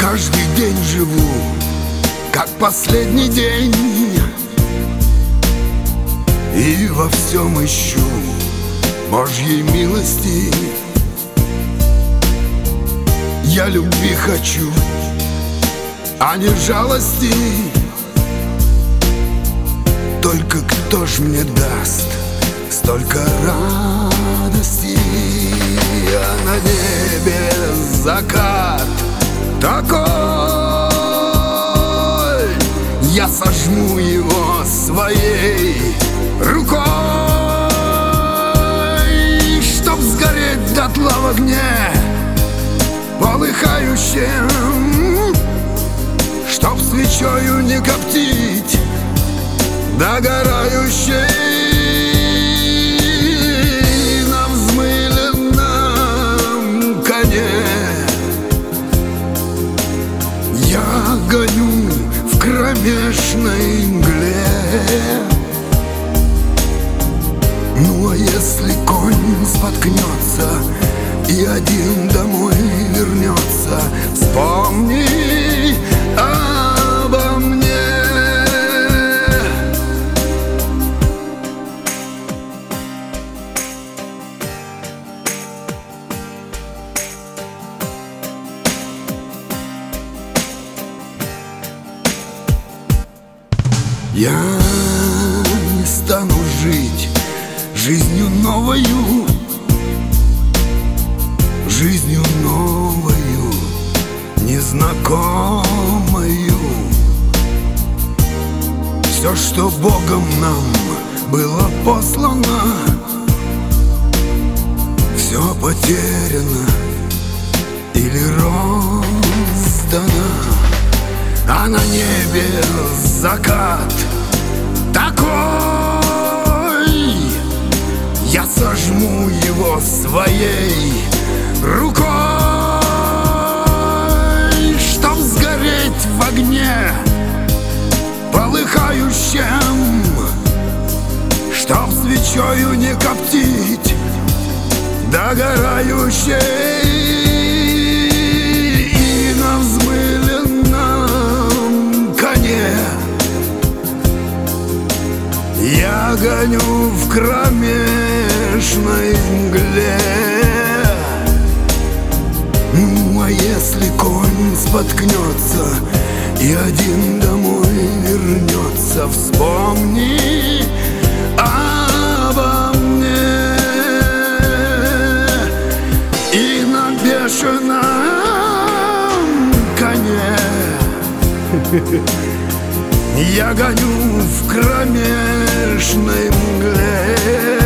каждый день живу, как последний день, и во всем ищу Божьей милости. Я любви хочу, а не жалости. Только кто ж мне даст столько радости? А на небе закат такой, я сожму его своей рукой, чтоб сгореть дотла в огне полыхающем, чтоб свечою не коптить догорающей на взмыленном коне. Я гоню в кромешной мгле. Ну а если конь споткнется и один домой вернется, вспомни обо мне. Я не стану жить жизнью новою, жизнью новою, незнакомою. Все, что Богом нам было послано, все потеряно или роздано. А на небе закат такой, я сожму его своей рукой, чтоб сгореть в огне полыхающем, чтоб свечою не коптить догорающей. И на взмыленном коне я гоню в кромешной мгле. Ну а если конь споткнется и один домой вернется, вспомни обо мне. И на бешеном коне я гоню в кромешной мгле.